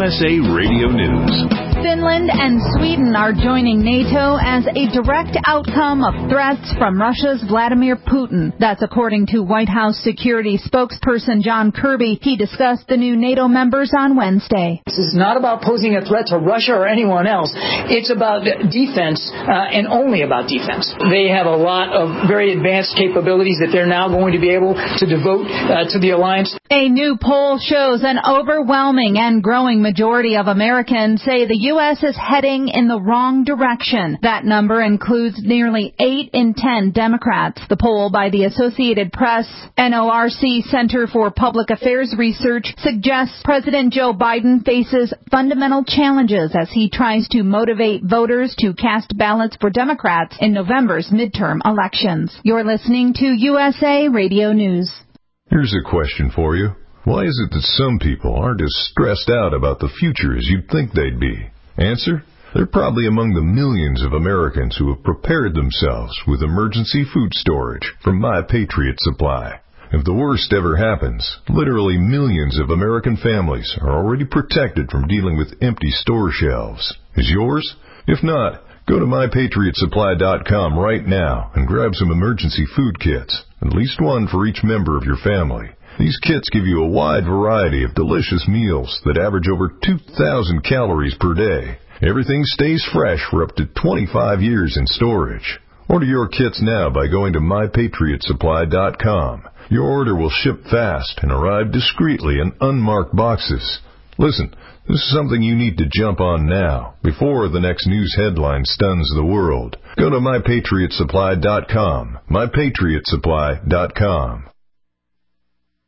USA Radio News. Finland and Sweden are joining NATO as a direct outcome of threats from Russia's Vladimir Putin. That's according to White House security spokesperson John Kirby. He discussed the new NATO members on Wednesday. This is not about posing a threat to Russia or anyone else. It's about defense and only about defense. They have a lot of very advanced capabilities that they're now going to be able to devote to the alliance. A new poll shows an overwhelming and growing majority of Americans say the U.S. is heading in the wrong direction. That number includes nearly 8 in 10 Democrats. The poll by the Associated Press NORC Center for Public Affairs Research suggests President Joe Biden faces fundamental challenges as he tries to motivate voters to cast ballots for Democrats in November's midterm elections. You're listening to USA Radio News. Here's a question for you. Why is it that some people aren't as stressed out about the future as you'd think they'd be? Answer: they're probably among the millions of Americans who have prepared themselves with emergency food storage from My Patriot Supply. If the worst ever happens, literally millions of American families are already protected from dealing with empty store shelves. Is yours? If not, go to MyPatriotSupply.com right now and grab some emergency food kits, at least one for each member of your family. These kits give you a wide variety of delicious meals that average over 2,000 calories per day. Everything stays fresh for up to 25 years in storage. Order your kits now by going to MyPatriotSupply.com. Your order will ship fast and arrive discreetly in unmarked boxes. Listen, this is something you need to jump on now, before the next news headline stuns the world. Go to MyPatriotSupply.com. MyPatriotSupply.com.